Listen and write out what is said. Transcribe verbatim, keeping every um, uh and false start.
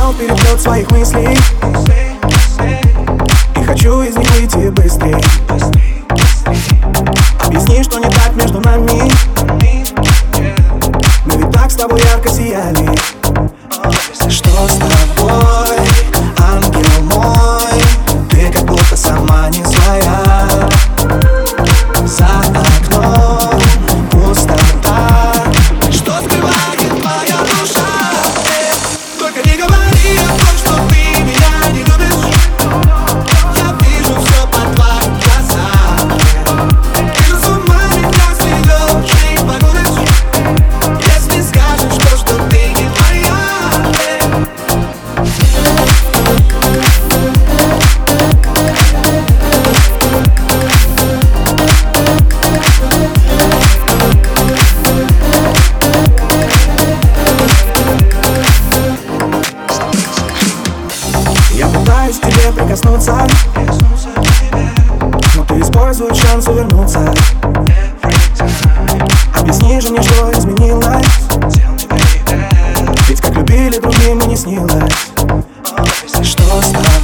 поймал переплет своих мыслей и хочу из них выйти быстрей. Объясни, что не так между нами. Мы ведь так с тобой ярко сияли. Что с тобой, ангел мой? Ты как будто сама не своя. За окном пустота. Что скрывает твоя душа? Только не говори о том, что ты меня не любишь. Я вижу все по твоим глазам. Ты же с ума меня сведешь и погубишь, если скажешь то, что ты не моя. Я пытаюсь к тебе прикоснуться, но ты используешь шанс увернуться. Объясни же мне, что изменилось, ведь как любили другим и не снилось. Что с тобой?